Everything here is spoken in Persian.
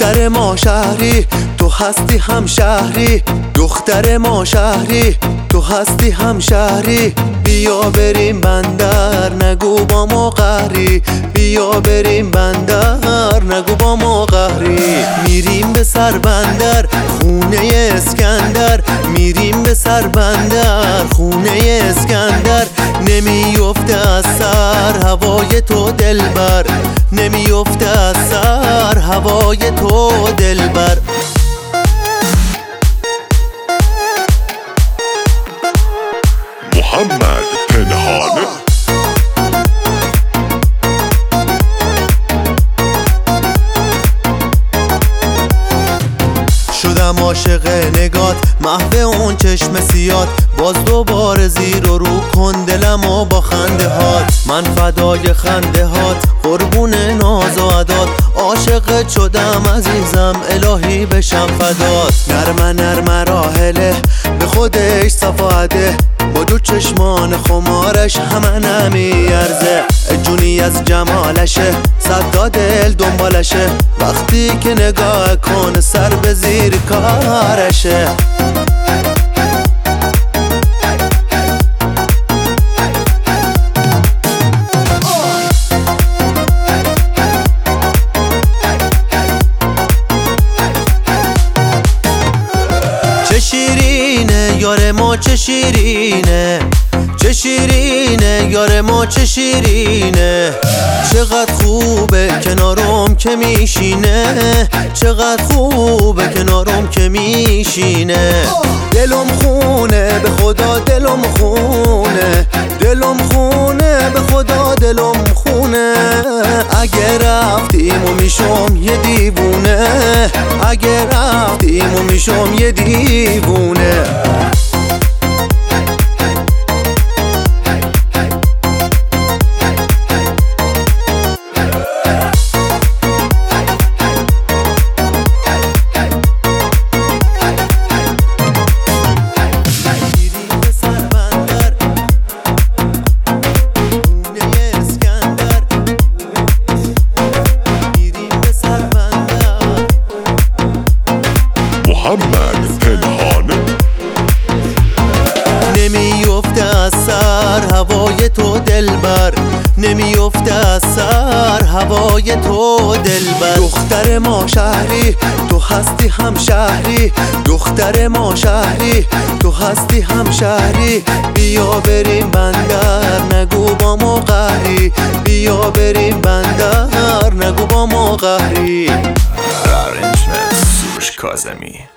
دختر ما شهری تو هستی همشهری، دختر ما شهری تو هستی همشهری. بیا بریم بندر نگو با ما قهری، بیا بریم بندر نگو با ما قهری. میریم به سر بندر خونه اسکندر، میریم به سر بندر خونه اسکندر. نمیفته از سر هوای تو دلبر، نمیفته از سر هوای تو دلبر. محمد پنهانه شدم عاشق نگات محو اون چشم سیاد، باز دوباره زیر و رو کن دلمو با خنده هات. من فدای خنده هات قربون ناز و عدات، عاشق شدم عزیزم الهی بشم فدات. نرمه نرمه راحله به خودش صفاده، با دو چشمان خمارش همه نمیارزه. جونی از جمالشه صدا دل دنبالشه، وقتی که نگاه کن سر به زیر کارشه. چه شیرینه یار ما چه شیرینه، چه شیرینه یار ما چه شیرینه. چقدر خوبه کنارم که میشینه، چقدر خوبه کنارم که میشینه. دلم خونه به خدا دلم خونه، دلم خونه به خدا دلم خونه. اگه رفتیم و میشم یه دیوونه، اگه رفتیم و میشم یه دیوونه. محمد پنهانه نمیفته از سر هوای تو دلبر، نمیفته از سر هوای تو دلبر. دختر ما شهری تو هستی همشهری، دختر ما شهری تو هستی همشهری. بیا بریم بندر نگو با ما قهری، بیا بریم بندر نگو با ما قهری. Arrangement سروش کاظمی.